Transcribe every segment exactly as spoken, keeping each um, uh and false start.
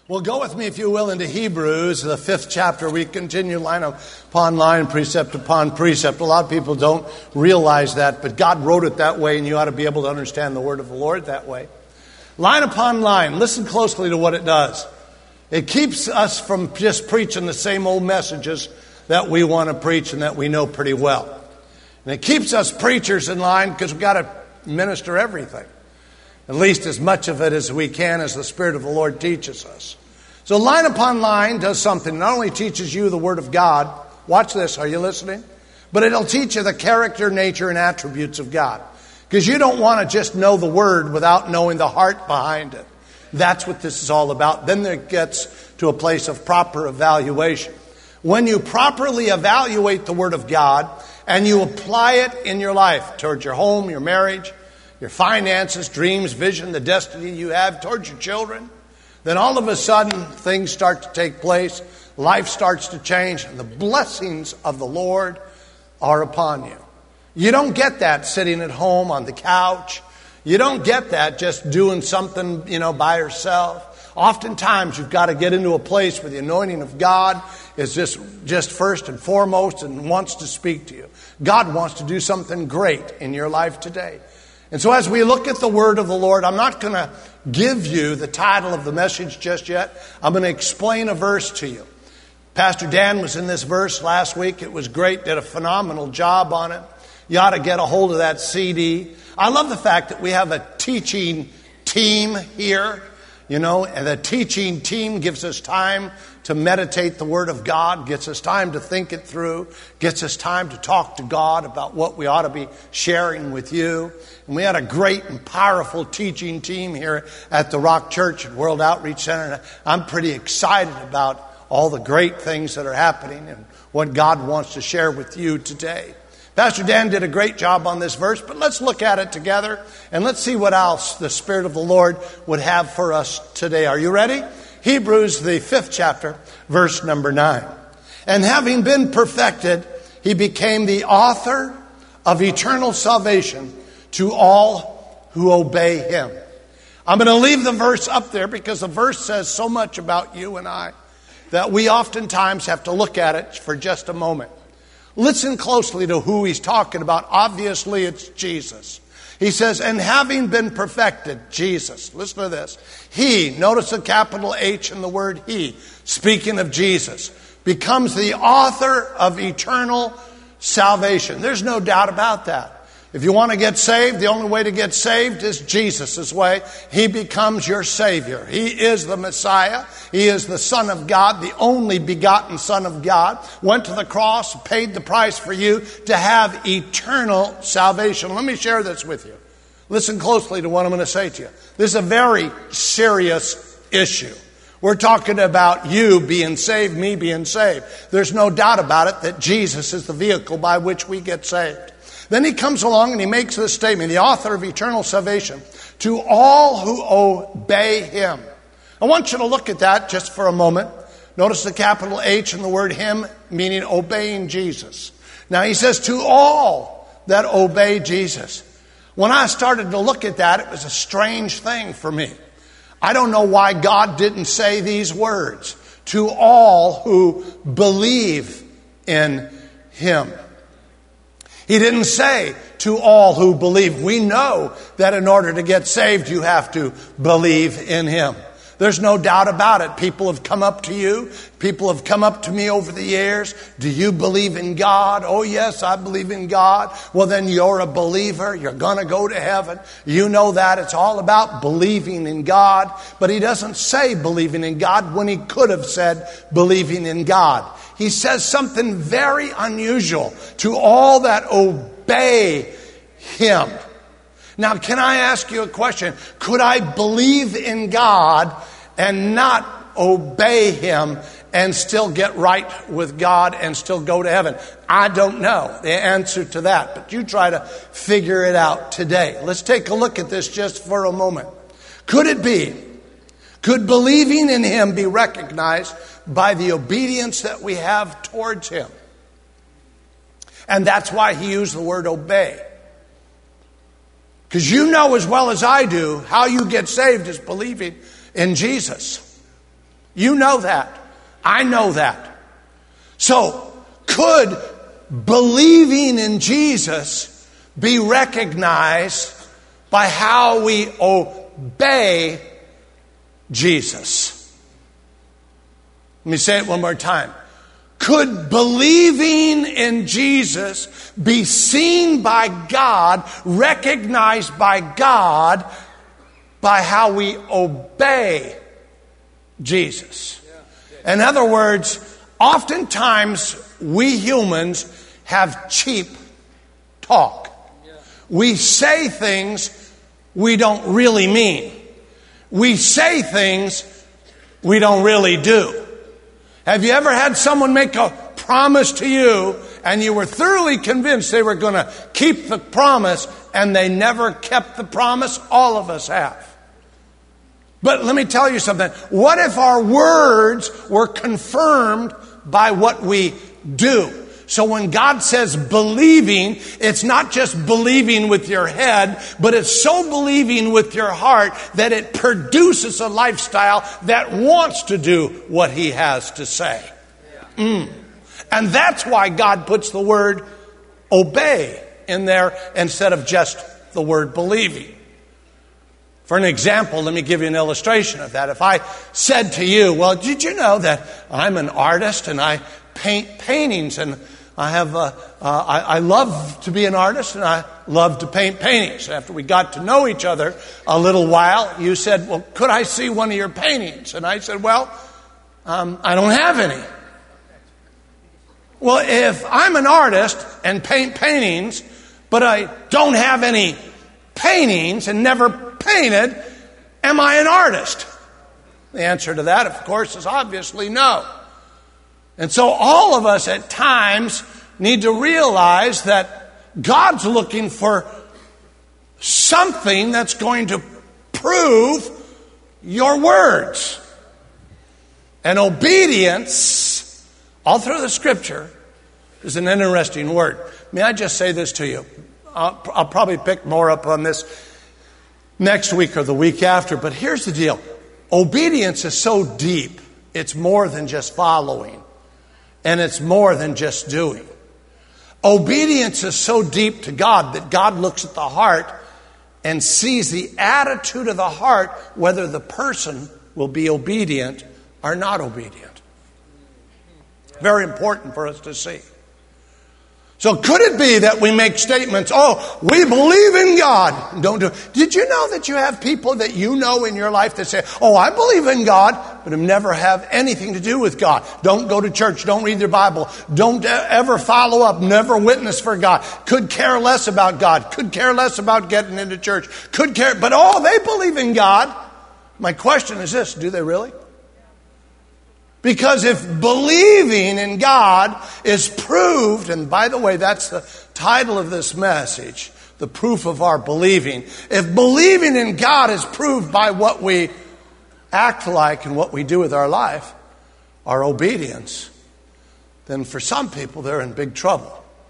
Well, go with me, if you will, into Hebrews, the fifth chapter. We continue line upon line, precept upon precept. A lot of people don't realize that, but God wrote it that way, and you ought to be able to understand the word of the Lord that way. Line upon line. Listen closely to what it does. It keeps us from just preaching the same old messages that we want to preach and that we know pretty well. And it keeps us preachers in line because we've got to minister everything. At least as much of it as we can as the Spirit of the Lord teaches us. So line upon line does something. It not only teaches you the Word of God. Watch this, are you listening? But it'll teach you the character, nature, and attributes of God. Because you don't want to just know the Word without knowing the heart behind it. That's what this is all about. Then it gets to a place of proper evaluation. When you properly evaluate the Word of God and you apply it in your life towards your home, your marriage, your finances, dreams, vision, the destiny you have towards your children, then all of a sudden things start to take place, life starts to change, and the blessings of the Lord are upon you. You don't get that sitting at home on the couch. You don't get that just doing something, you know, by yourself. Oftentimes you've got to get into a place where the anointing of God is just, just first and foremost and wants to speak to you. God wants to do something great in your life today. And so as we look at the word of the Lord, I'm not going to give you the title of the message just yet. I'm going to explain a verse to you. Pastor Dan was in this verse last week. It was great, did a phenomenal job on it. You ought to get a hold of that C D. I love the fact that we have a teaching team here, you know, and the teaching team gives us time to meditate the Word of God, gets us time to think it through, gets us time to talk to God about what we ought to be sharing with you. And we had a great and powerful teaching team here at the Rock Church and World Outreach Center. And I'm pretty excited about all the great things that are happening and what God wants to share with you today. Pastor Dan did a great job on this verse, but let's look at it together and let's see what else the Spirit of the Lord would have for us today. Are you ready? Hebrews, the fifth chapter, verse number nine. And having been perfected, he became the author of eternal salvation to all who obey him. I'm going to leave the verse up there because the verse says so much about you and I that we oftentimes have to look at it for just a moment. Listen closely to who he's talking about. Obviously, it's Jesus. He says, and having been perfected, Jesus, listen to this. He, notice the capital H in the word he, speaking of Jesus, becomes the author of eternal salvation. There's no doubt about that. If you want to get saved, the only way to get saved is Jesus' way. He becomes your Savior. He is the Messiah. He is the Son of God, the only begotten Son of God. Went to the cross, paid the price for you to have eternal salvation. Let me share this with you. Listen closely to what I'm going to say to you. This is a very serious issue. We're talking about you being saved, me being saved. There's no doubt about it that Jesus is the vehicle by which we get saved. Then he comes along and he makes this statement, the author of eternal salvation, to all who obey him. I want you to look at that just for a moment. Notice the capital H in the word him, meaning obeying Jesus. Now he says, to all that obey Jesus. When I started to look at that, it was a strange thing for me. I don't know why God didn't say these words, to all who believe in him. He didn't say to all who believe. We know that in order to get saved, you have to believe in him. There's no doubt about it. People have come up to you. People have come up to me over the years. Do you believe in God? Oh, yes, I believe in God. Well, then you're a believer. You're going to go to heaven. You know that. It's all about believing in God. But he doesn't say believing in God when he could have said believing in God. He says something very unusual, to all that obey him. Now, can I ask you a question? Could I believe in God and not obey him and still get right with God and still go to heaven? I don't know the answer to that, but you try to figure it out today. Let's take a look at this just for a moment. Could it be, could believing in him be recognized by the obedience that we have towards him? And that's why he used the word obey. Because you know as well as I do, how you get saved is believing in Jesus. You know that. I know that. So, could believing in Jesus be recognized by how we obey Jesus? Let me say it one more time. Could believing in Jesus be seen by God, recognized by God, by how we obey Jesus? In other words, oftentimes we humans have cheap talk. We say things we don't really mean. We say things we don't really do. Have you ever had someone make a promise to you and you were thoroughly convinced they were going to keep the promise and they never kept the promise? All of us have. But let me tell you something. What if our words were confirmed by what we do? So when God says believing, it's not just believing with your head, but it's so believing with your heart that it produces a lifestyle that wants to do what He has to say. Mm. And that's why God puts the word obey in there instead of just the word believing. For an example, let me give you an illustration of that. If I said to you, well, did you know that I'm an artist and I paint paintings, and I have uh, uh, I, I love to be an artist and I love to paint paintings. After we got to know each other a little while, you said, well, could I see one of your paintings? And I said, well, um, I don't have any. Well, if I'm an artist and paint paintings, but I don't have any paintings and never painted, am I an artist? The answer to that, of course, is obviously no. And so all of us at times need to realize that God's looking for something that's going to prove your words. And obedience, all through the Scripture, is an interesting word. May I just say this to you? I'll, I'll probably pick more up on this next week or the week after, but here's the deal. Obedience is so deep, it's more than just following. And it's more than just doing. Obedience is so deep to God that God looks at the heart and sees the attitude of the heart, whether the person will be obedient or not obedient. Very important for us to see. So could it be that we make statements, oh, we believe in God. Don't do it. Did you know that you have people that you know in your life that say, oh, I believe in God, but have never have anything to do with God. Don't go to church. Don't read their Bible. Don't ever follow up. Never witness for God. Could care less about God. Could care less about getting into church. Could care, but oh, they believe in God. My question is this, do they really? Because if believing in God is proved, and by the way, that's the title of this message, the proof of our believing. If believing in God is proved by what we act like and what we do with our life, our obedience, then for some people they're in big trouble.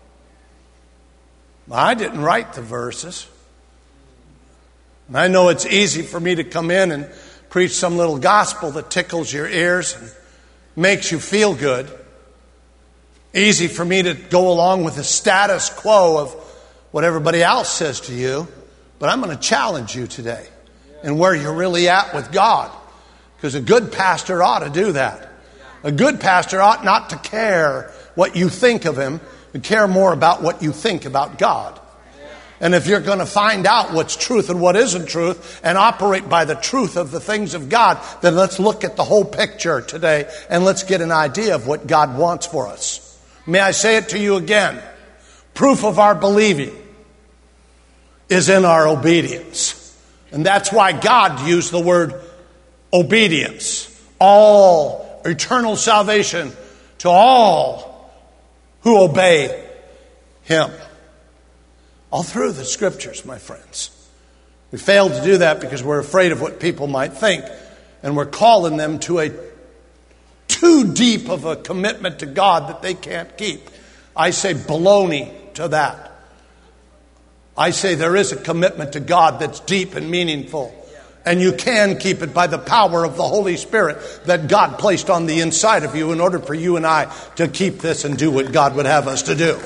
I didn't write the verses. And I know it's easy for me to come in and preach some little gospel that tickles your ears and makes you feel good. Easy for me to go along with the status quo of what everybody else says to you. But I'm going to challenge you today and where you're really at with God. Because a good pastor ought to do that. A good pastor ought not to care what you think of him, but care more about what you think about God. And if you're going to find out what's truth and what isn't truth and operate by the truth of the things of God, then let's look at the whole picture today and let's get an idea of what God wants for us. May I say it to you again? Proof of our believing is in our obedience. And that's why God used the word obedience. All eternal salvation to all who obey Him. All through the Scriptures, my friends. We fail to do that because we're afraid of what people might think. And we're calling them to a too deep of a commitment to God that they can't keep. I say baloney to that. I say there is a commitment to God that's deep and meaningful. And you can keep it by the power of the Holy Spirit that God placed on the inside of you in order for you and I to keep this and do what God would have us to do.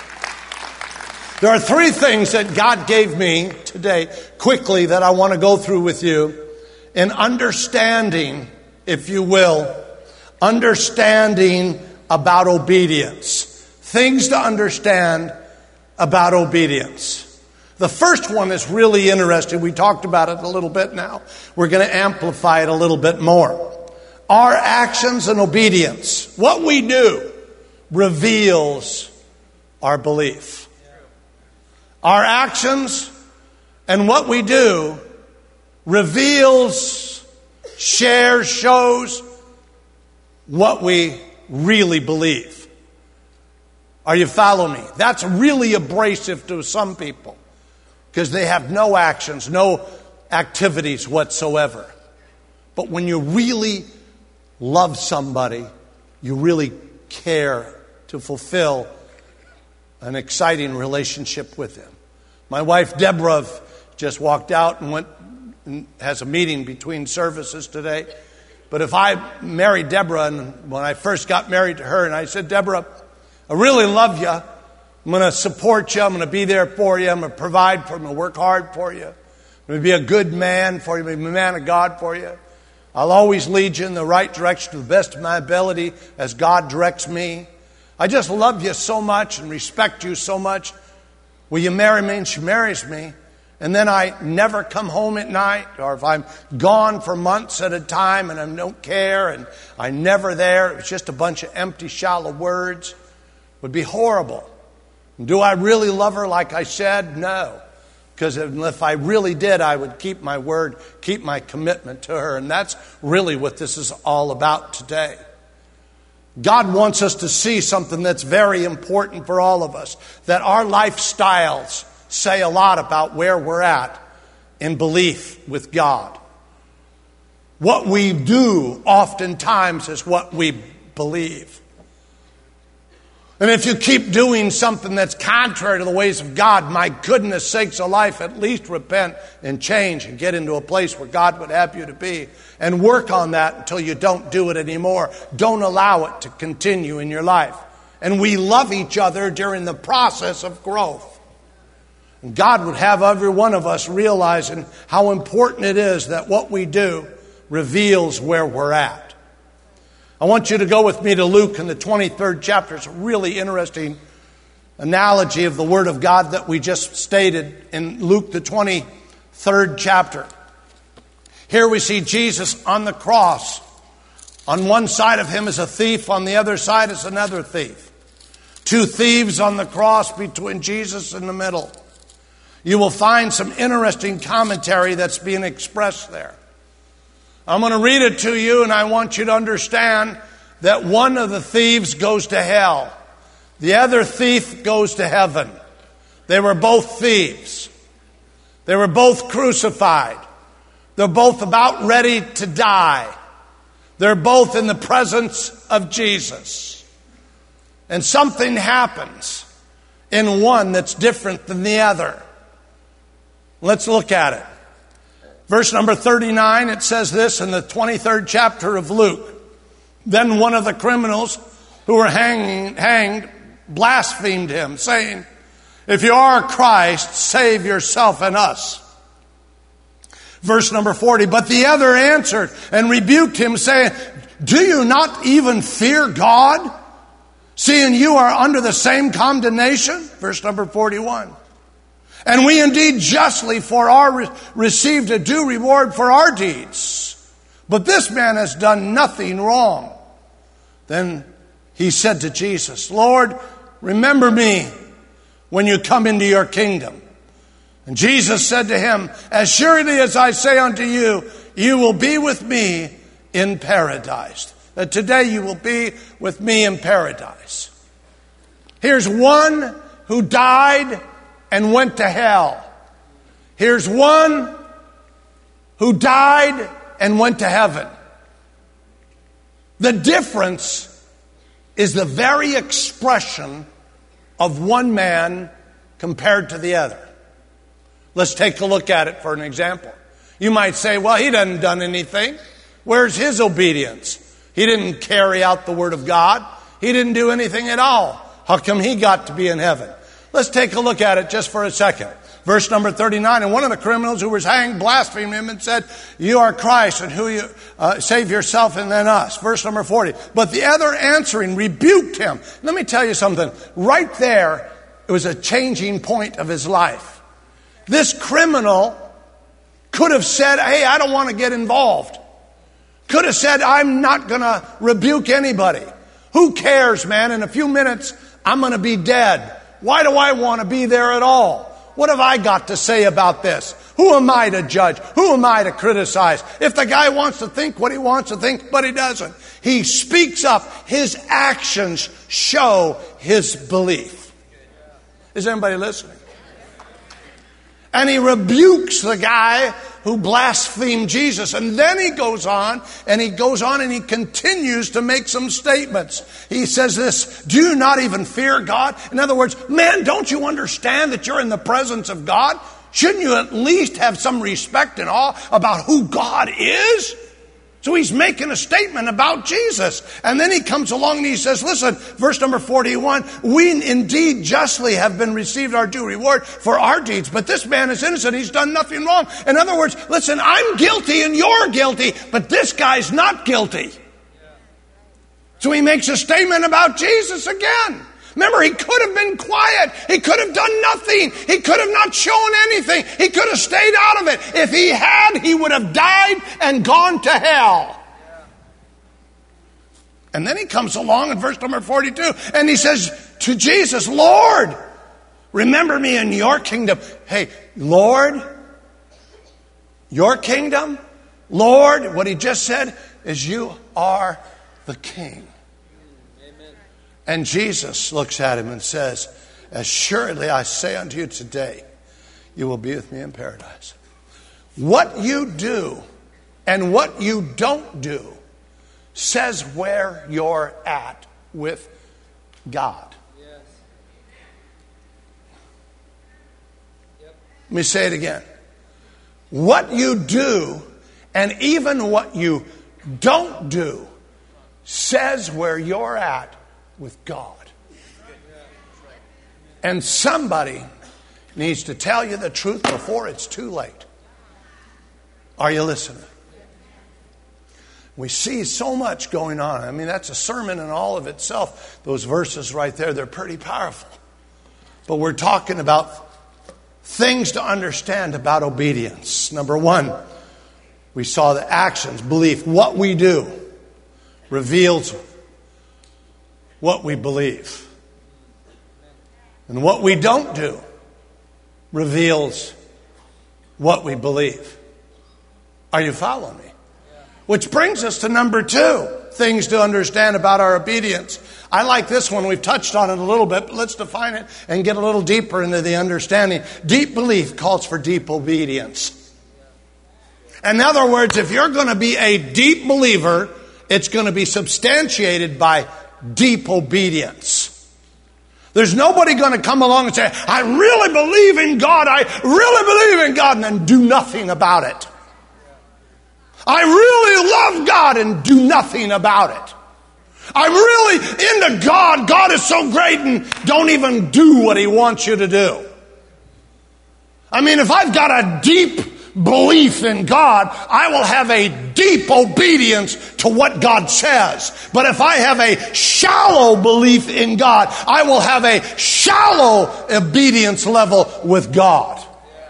There are three things that God gave me today quickly that I want to go through with you in understanding, if you will, understanding about obedience. Things to understand about obedience. The first one is really interesting. We talked about it a little bit now. We're going to amplify it a little bit more. Our actions and obedience, what we do, reveals our belief. Our actions and what we do reveals, shares, shows what we really believe. Are you following me? That's really abrasive to some people because they have no actions, no activities whatsoever. But when you really love somebody, you really care to fulfill an exciting relationship with them. My wife Deborah just walked out and went and has a meeting between services today. But if I married Deborah, and when I first got married to her, and I said, Deborah, I really love you. I'm going to support you. I'm going to be there for you. I'm going to provide for you. I'm going to work hard for you. I'm going to be a good man for you. I'm going to be a man of God for you. I'll always lead you in the right direction to the best of my ability as God directs me. I just love you so much and respect you so much. Will you marry me? And she marries me. And then I never come home at night, or if I'm gone for months at a time and I don't care and I'm never there, it's just a bunch of empty, shallow words. It would be horrible. Do I really love her like I said? No. Because if I really did, I would keep my word, keep my commitment to her. And that's really what this is all about today. God wants us to see something that's very important for all of us, that our lifestyles say a lot about where we're at in belief with God. What we do oftentimes is what we believe. And if you keep doing something that's contrary to the ways of God, my goodness sakes alive, at least repent and change and get into a place where God would have you to be and work on that until you don't do it anymore. Don't allow it to continue in your life. And we love each other during the process of growth. And God would have every one of us realizing how important it is that what we do reveals where we're at. I want you to go with me to Luke in the twenty-third chapter. It's a really interesting analogy of the Word of God that we just stated in Luke the twenty-third chapter. Here we see Jesus on the cross. On one side of him is a thief, on the other side is another thief. Two thieves on the cross between Jesus in the middle. You will find some interesting commentary that's being expressed there. I'm going to read it to you, and I want you to understand that one of the thieves goes to hell. The other thief goes to heaven. They were both thieves. They were both crucified. They're both about ready to die. They're both in the presence of Jesus. And something happens in one that's different than the other. Let's look at it. Verse number thirty-nine, it says this in the twenty-third chapter of Luke. Then one of the criminals who were hanging, hanged blasphemed him, saying, "If you are Christ, save yourself and us." Verse number forty, but the other answered and rebuked him, saying, "Do you not even fear God, seeing you are under the same condemnation?" Verse number forty-one. And we indeed justly for our received a due reward for our deeds. But this man has done nothing wrong. Then he said to Jesus, "Lord, remember me when you come into your kingdom." And Jesus said to him, "As surely as I say unto you, you will be with me in paradise." That today you will be with me in paradise. Here's one who died and went to hell. Here's one who died and went to heaven. The difference is the very expression of one man compared to the other. Let's take a look at it for an example. You might say, well, he doesn't done anything. Where's his obedience? He didn't carry out the word of God. He didn't do anything at all. How come he got to be in heaven? Let's take a look at it just for a second. Verse number thirty-nine, and one of the criminals who was hanged blasphemed him and said, you are Christ, and who you uh, save yourself and then us. Verse number forty, but the other answering rebuked him. Let me tell you something. Right there, it was a changing point of his life. This criminal could have said, hey, I don't want to get involved. Could have said, I'm not going to rebuke anybody. Who cares, man? In a few minutes, I'm going to be dead. Why do I want to be there at all? What have I got to say about this? Who am I to judge? Who am I to criticize? If the guy wants to think what he wants to think, but he doesn't. He speaks up. His actions show his belief. Is anybody listening? And he rebukes the guy who blasphemed Jesus. And then he goes on, and he goes on, and he continues to make some statements. He says this, do you not even fear God? In other words, man, don't you understand that you're in the presence of God? Shouldn't you at least have some respect and awe about who God is? So he's making a statement about Jesus. And then he comes along and he says, listen, verse number forty-one, we indeed justly have been received our due reward for our deeds, but this man is innocent. He's done nothing wrong. In other words, listen, I'm guilty and you're guilty, but this guy's not guilty. So he makes a statement about Jesus again. Remember, he could have been quiet. He could have done nothing. He could have not shown anything. He could have stayed out of it. If he had, he would have died and gone to hell. And then he comes along in verse number forty-two, and he says to Jesus, Lord, remember me in your kingdom. Hey, Lord, your kingdom? Lord, what he just said is you are the king. And Jesus looks at him and says, assuredly I say unto you today, you will be with me in paradise. What you do and what you don't do says where you're at with God. Yes. Yep. Let me say it again. What you do and even what you don't do says where you're at with God. And somebody needs to tell you the truth before it's too late. Are you listening? We see so much going on. I mean, that's a sermon in all of itself. Those verses right there, they're pretty powerful. But we're talking about things to understand about obedience. Number one, we saw the actions, belief. What we do reveals what we believe. And what we don't do reveals what we believe. Are you following me? Which brings us to number two, things to understand about our obedience. I like this one. We've touched on it a little bit, but let's define it and get a little deeper into the understanding. Deep belief calls for deep obedience. In other words, if you're going to be a deep believer, it's going to be substantiated by deep obedience. There's nobody going to come along and say, I really believe in God, I really believe in God, and then do nothing about it. I really love God and do nothing about it. I'm really into God, God is so great, and don't even do what He wants you to do. I mean, if I've got a deep belief in God, I will have a deep obedience to what God says. But if I have a shallow belief in God, I will have a shallow obedience level with God.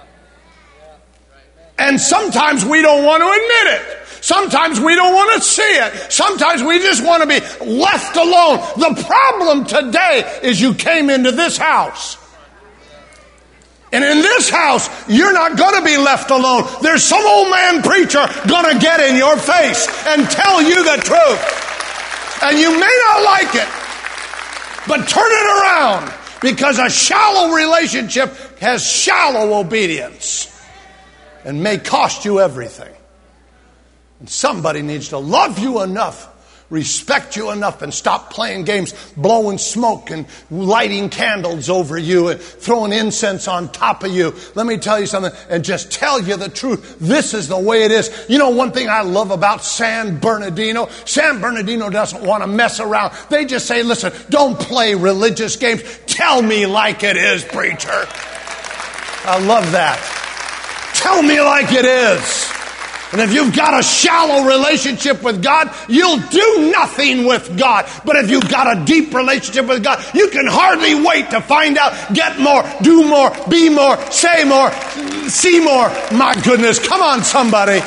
And sometimes we don't want to admit it. Sometimes we don't want to see it. Sometimes we just want to be left alone. The problem today is you came into this house. And in this house, you're not going to be left alone. There's some old man preacher going to get in your face and tell you the truth. And you may not like it, but turn it around, because a shallow relationship has shallow obedience and may cost you everything. And somebody needs to love you enough respect you enough and stop playing games, blowing smoke and lighting candles over you and throwing incense on top of you. Let me tell you something and just tell you the truth. This is the way it is. You know, one thing I love about San Bernardino, San Bernardino doesn't want to mess around. They just say, listen, don't play religious games. Tell me like it is, preacher. I love that. Tell me like it is. And if you've got a shallow relationship with God, you'll do nothing with God. But if you've got a deep relationship with God, you can hardly wait to find out, get more, do more, be more, say more, see more. My goodness, come on somebody.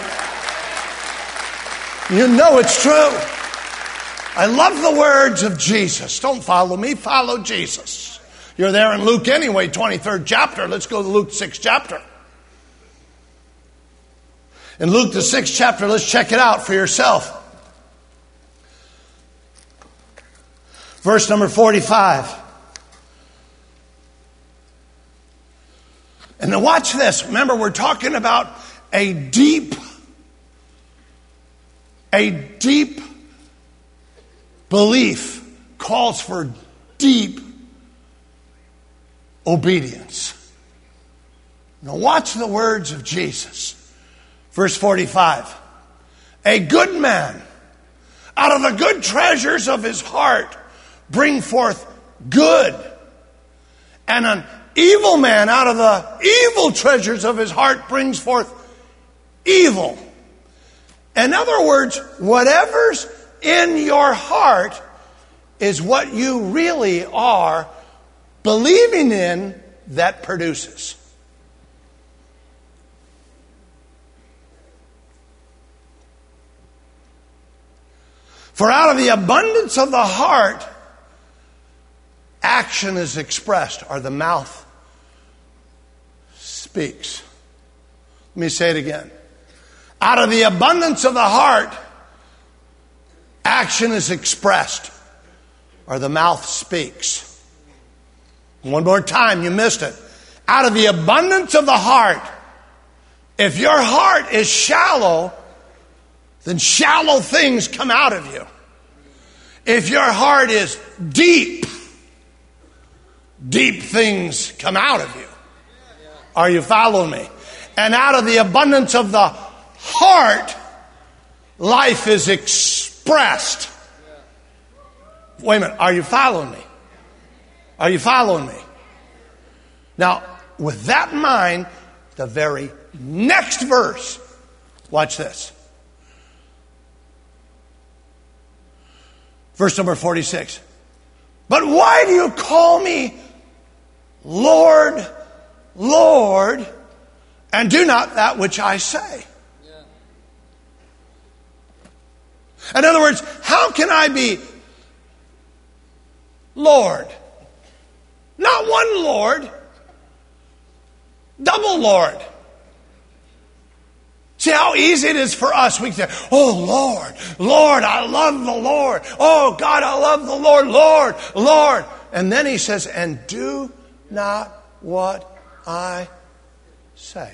You know it's true. I love the words of Jesus. Don't follow me, follow Jesus. You're there in Luke anyway, twenty-third chapter. Let's go to Luke sixth chapter. In Luke, the sixth chapter, let's check it out for yourself. Verse number forty-five. And now watch this. Remember, we're talking about a deep, a deep belief calls for deep obedience. Now watch the words of Jesus. Verse forty-five, a good man out of the good treasures of his heart bring forth good, and an evil man out of the evil treasures of his heart brings forth evil. In other words, whatever's in your heart is what you really are believing in that produces. For out of the abundance of the heart, action is expressed, or the mouth speaks. Let me say it again. Out of the abundance of the heart, action is expressed, or the mouth speaks. One more time, you missed it. Out of the abundance of the heart, if your heart is shallow, then shallow things come out of you. If your heart is deep, deep things come out of you. Are you following me? And out of the abundance of the heart, life is expressed. Wait a minute, are you following me? Are you following me? Now, with that in mind, the very next verse, watch this. Verse number forty-six. But why do you call me Lord, Lord, and do not that which I say? Yeah. In other words, how can I be Lord? Not one Lord, double Lord. See how easy it is for us. We say, oh, Lord, Lord, I love the Lord. Oh, God, I love the Lord, Lord, Lord. And then he says, and do not what I say.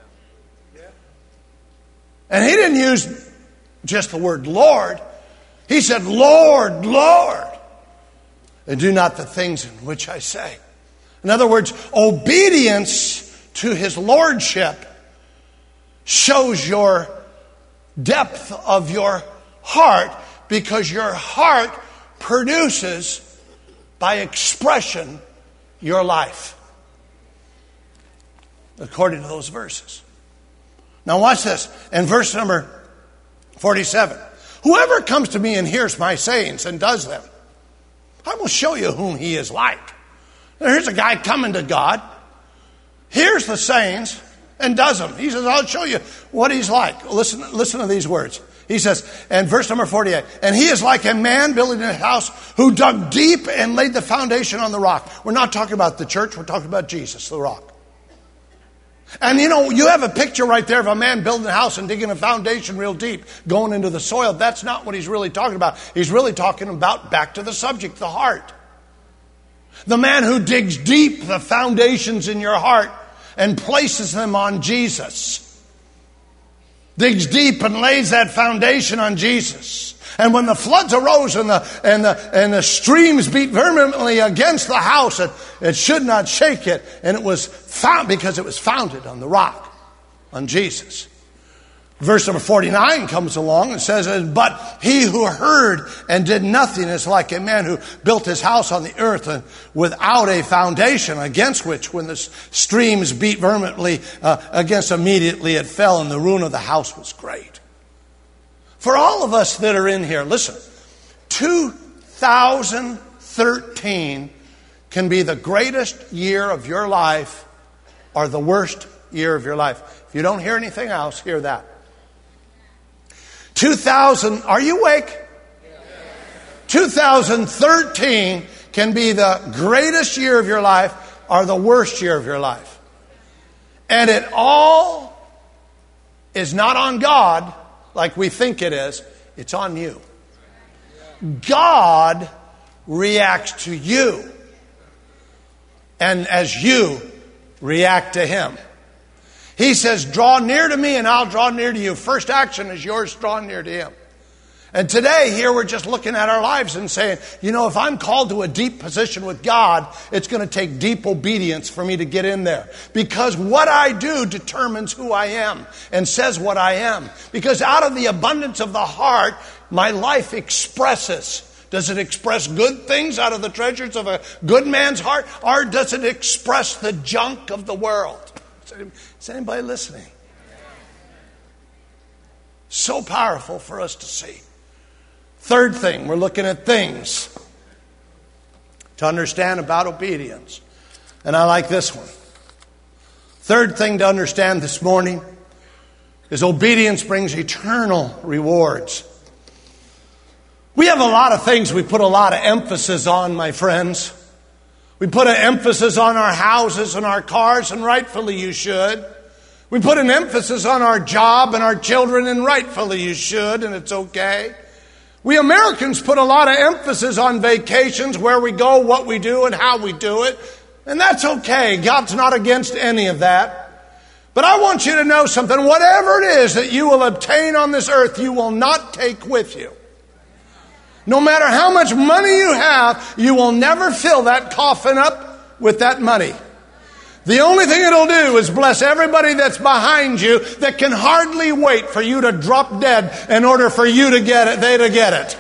And he didn't use just the word Lord. He said, Lord, Lord, and do not the things in which I say. In other words, obedience to his lordship shows your depth of your heart, because your heart produces by expression your life, according to those verses. Now watch this. In verse number forty-seven. Whoever comes to me and hears my sayings and does them, I will show you whom he is like. Now, here's a guy coming to God, hears the sayings, and does them. He says, I'll show you what he's like. Listen, listen to these words. He says, and verse number forty-eight, and he is like a man building a house who dug deep and laid the foundation on the rock. We're not talking about the church, we're talking about Jesus, the rock. And you know, you have a picture right there of a man building a house and digging a foundation real deep, going into the soil. That's not what he's really talking about. He's really talking about, back to the subject, the heart. The man who digs deep the foundations in your heart and places them on Jesus. Digs deep and lays that foundation on Jesus. And when the floods arose and the and the and the streams beat vehemently against the house, it, it should not shake it. And it was found because it was founded on the rock, on Jesus. Verse number forty-nine comes along and says, but he who heard and did nothing is like a man who built his house on the earth and without a foundation, against which when the streams beat vehemently uh, against, immediately it fell, and the ruin of the house was great. For all of us that are in here, listen, two thousand thirteen can be the greatest year of your life or the worst year of your life. If you don't hear anything else, hear that. two thousand, are you awake? two thousand thirteen can be the greatest year of your life or the worst year of your life. And it all is not on God like we think it is. It's on you. God reacts to you. And as you react to Him. He says, draw near to me and I'll draw near to you. First action is yours, draw near to Him. And today, here we're just looking at our lives and saying, you know, if I'm called to a deep position with God, it's going to take deep obedience for me to get in there. Because what I do determines who I am and says what I am. Because out of the abundance of the heart, my life expresses. Does it express good things out of the treasures of a good man's heart? Or does it express the junk of the world? Is anybody listening? So powerful for us to see. Third thing, we're looking at things to understand about obedience. And I like this one. Third thing to understand this morning is obedience brings eternal rewards. We have a lot of things we put a lot of emphasis on, my friends. We put an emphasis on our houses and our cars, and rightfully you should. We put an emphasis on our job and our children, and rightfully you should, and it's okay. We Americans put a lot of emphasis on vacations, where we go, what we do, and how we do it. And that's okay. God's not against any of that. But I want you to know something. Whatever it is that you will obtain on this earth, you will not take with you. No matter how much money you have, you will never fill that coffin up with that money. The only thing it'll do is bless everybody that's behind you that can hardly wait for you to drop dead in order for you to get it, they to get it.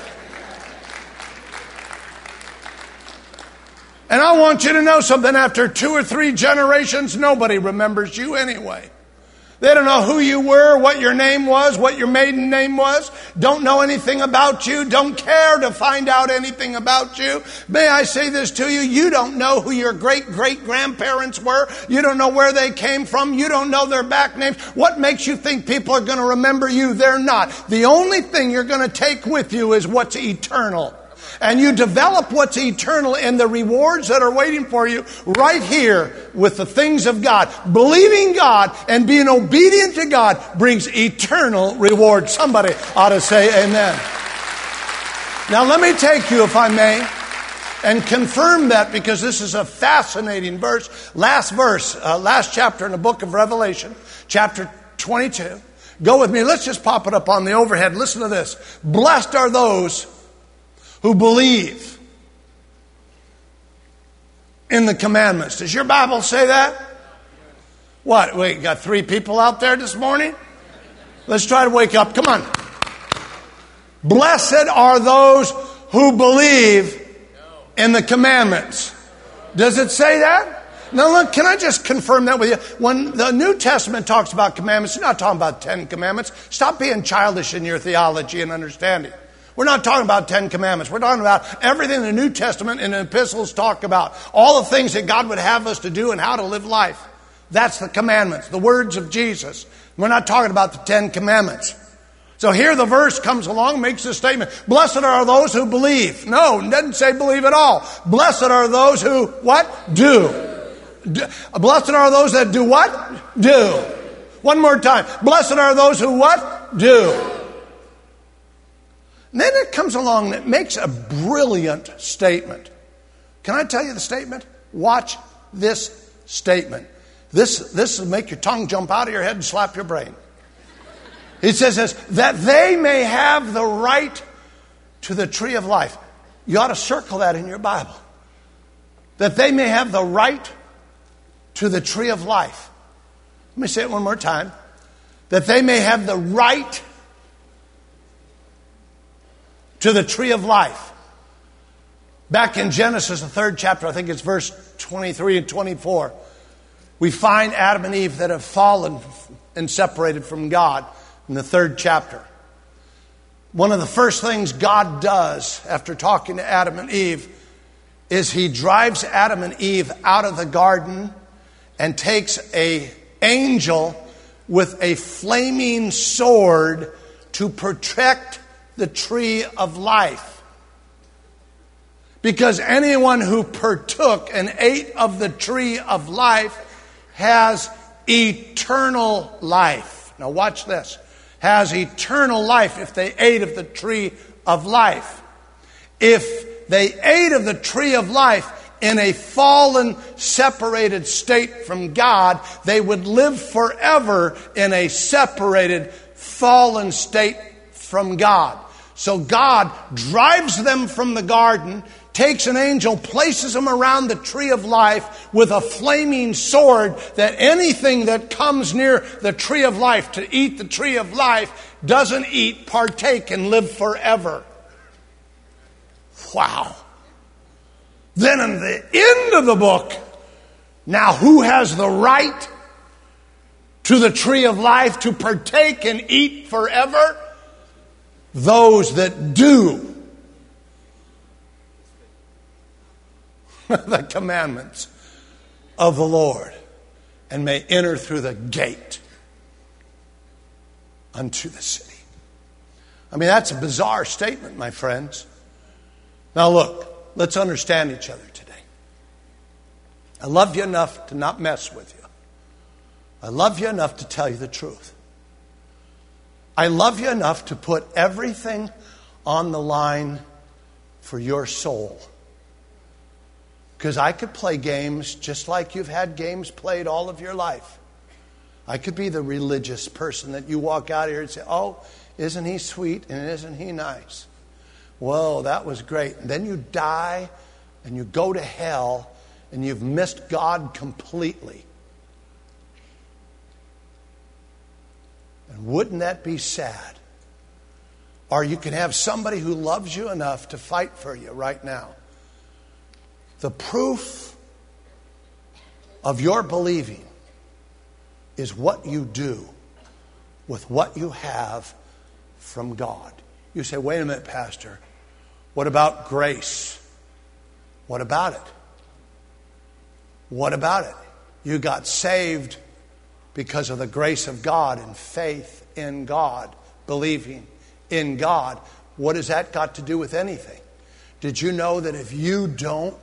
And I want you to know something. After two or three generations, nobody remembers you anyway. They don't know who you were, what your name was, what your maiden name was. Don't know anything about you. Don't care to find out anything about you. May I say this to you? You don't know who your great-great-grandparents were. You don't know where they came from. You don't know their back names. What makes you think people are going to remember you? They're not. The only thing you're going to take with you is what's eternal. And you develop what's eternal and the rewards that are waiting for you right here with the things of God. Believing God and being obedient to God brings eternal reward. Somebody ought to say amen. Now let me take you, if I may, and confirm that, because this is a fascinating verse. Last verse, uh, last chapter in the book of Revelation, chapter twenty-two. Go with me. Let's just pop it up on the overhead. Listen to this. Blessed are those who believe in the commandments. Does your Bible say that? What? Wait, got three people out there this morning? Let's try to wake up. Come on. Blessed are those who believe in the commandments. Does it say that? Now look, can I just confirm that with you? When the New Testament talks about commandments, you're not talking about Ten Commandments. Stop being childish in your theology and understanding. We're not talking about Ten Commandments. We're talking about everything the New Testament and the epistles talk about. All the things that God would have us to do and how to live life. That's the commandments, the words of Jesus. We're not talking about the Ten Commandments. So here the verse comes along, makes this statement. Blessed are those who believe. No, it doesn't say believe at all. Blessed are those who, what? Do. do. Blessed are those that do what? Do. One more time. Blessed are those who what? Do. And then it comes along and it makes a brilliant statement. Can I tell you the statement? Watch this statement. This, this will make your tongue jump out of your head and slap your brain. It says this, that they may have the right to the tree of life. You ought to circle that in your Bible. That they may have the right to the tree of life. Let me say it one more time. That they may have the right to the tree of life. Back in Genesis, the third chapter, I think it's verse twenty-three and twenty-four, we find Adam and Eve that have fallen and separated from God in the third chapter. One of the first things God does after talking to Adam and Eve is he drives Adam and Eve out of the garden and takes an angel with a flaming sword to protect the tree of life. Because anyone who partook and ate of the tree of life has eternal life. Now watch this. Has eternal life if they ate of the tree of life. If they ate of the tree of life in a fallen, separated state from God, they would live forever in a separated, fallen state from God. So God drives them from the garden, takes an angel, places them around the tree of life with a flaming sword, that anything that comes near the tree of life to eat the tree of life doesn't eat, partake, and live forever. Wow. Then in the end of the book, now who has the right to the tree of life to partake and eat forever? Those that do the commandments of the Lord and may enter through the gate unto the city. I mean, that's a bizarre statement, my friends. Now look, let's understand each other today. I love you enough to not mess with you. I love you enough to tell you the truth. I love you enough to put everything on the line for your soul. Because I could play games just like you've had games played all of your life. I could be the religious person that you walk out here and say, oh, isn't he sweet and isn't he nice? Whoa, that was great. And then you die and you go to hell and you've missed God completely. And wouldn't that be sad? Or you can have somebody who loves you enough to fight for you right now. The proof of your believing is what you do with what you have from God. You say, wait a minute, Pastor. What about grace? What about it? What about it? You got saved because of the grace of God and faith in God, believing in God. What has that got to do with anything? Did you know that if you don't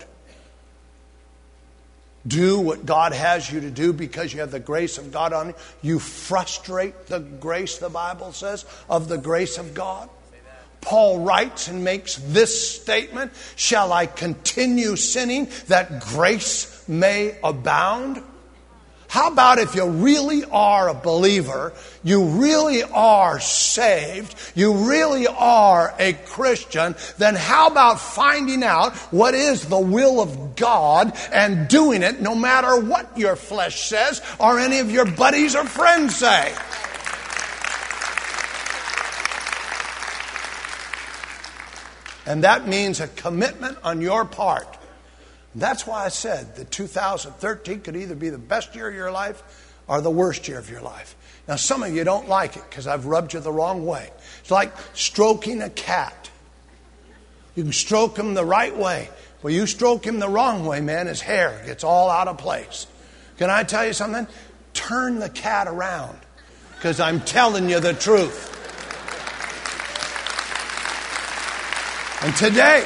do what God has you to do because you have the grace of God on you, you frustrate the grace, the Bible says, of the grace of God? Paul writes and makes this statement, shall I continue sinning that grace may abound? How about if you really are a believer, you really are saved, you really are a Christian, then how about finding out what is the will of God and doing it no matter what your flesh says or any of your buddies or friends say? And that means a commitment on your part. That's why I said that two thousand thirteen could either be the best year of your life or the worst year of your life. Now, some of you don't like it because I've rubbed you the wrong way. It's like stroking a cat. You can stroke him the right way. Well, you stroke him the wrong way, man, his hair gets all out of place. Can I tell you something? Turn the cat around, because I'm telling you the truth. And today,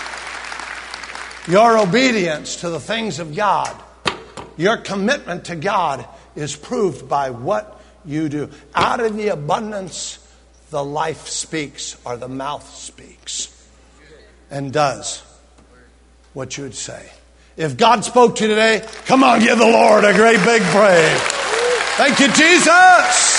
your obedience to the things of God, your commitment to God is proved by what you do. Out of the abundance, the life speaks, or the mouth speaks, and does what you would say. If God spoke to you today, come on, give the Lord a great big praise. Thank you, Jesus.